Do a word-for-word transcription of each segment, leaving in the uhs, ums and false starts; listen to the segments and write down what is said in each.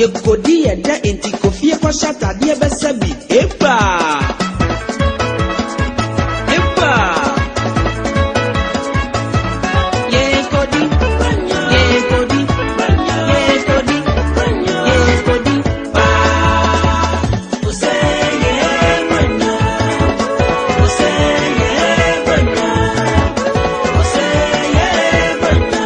ye kodi ye da enti kofie kwa shata de be sabi epa epa ye kodi ye kodi ye kodi ye kodi ba useye banya useye banya useye banya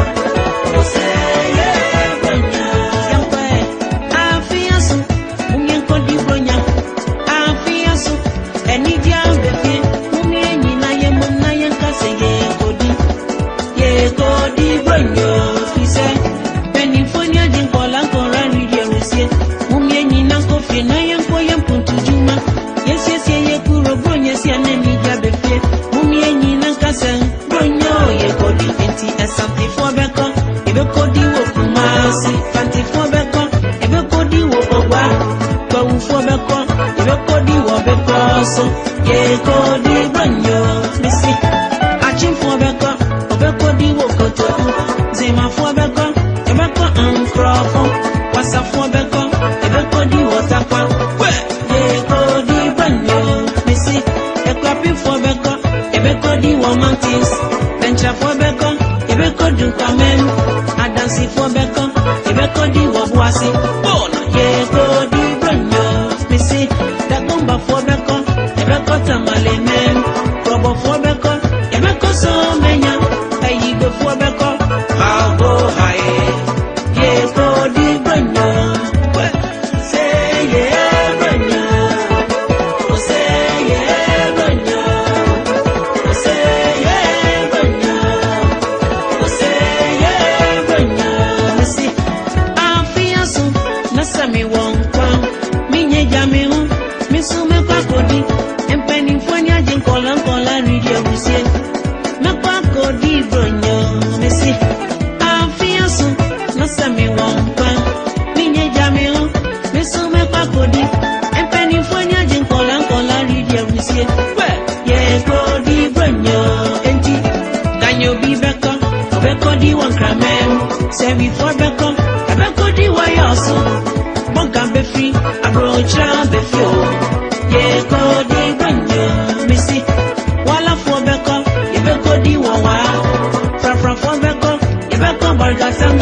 useye banya yampa afiasu munye kodi banya afiasu eni dia befe munye nyina ye mum na ye kase ye kodi ye kodi banya fise beni fonya din kola kora ridie rusie munye nyina kofi na ye ko ye puntu juma yes yes ye kuro banya si aneni dia befe munye nyina kase banya ye kodi enti asante for beko ebe kodi wo kumasi fanti for beko ebe kodi wo ogba bawu for beko ebe kodi wo beko so ye kodi banya misi achim for beko ebe kodi wo koto zema for beko ebe ko ankrofo wasa for beko ebe kodi wo takwa ye kodi banya misi eklapi for beko ebe kodi wo mountains venture for beko ebe kodi kamen adansi for beko ebe kodi wo buasi bona ye kodi banya misi dagomba for beko ebe ko tamale men robo for beko ebe ko so menya ayi go for beko how go high ye kodi banya say ye banya say ye banya say ye banya say ye banya misi afiasu nasami wonkwa minye jame hu misume kwa kodi empeni mfanya jinkola nkola ridie busie mekwa kodi bronyo misi afiasu nasami wonkwa minye jame hu misume kwa kodi empeni mfanya jinkola nkola ridie busie ye kodi bronyo enti ganyo bibeko obeko di wankramen sevi for beko abeko di wayoso bonga befi abrocha befio ye kodi bronyo misi wala for beko yebeko di wawa fra fra for beko yebeko bargasa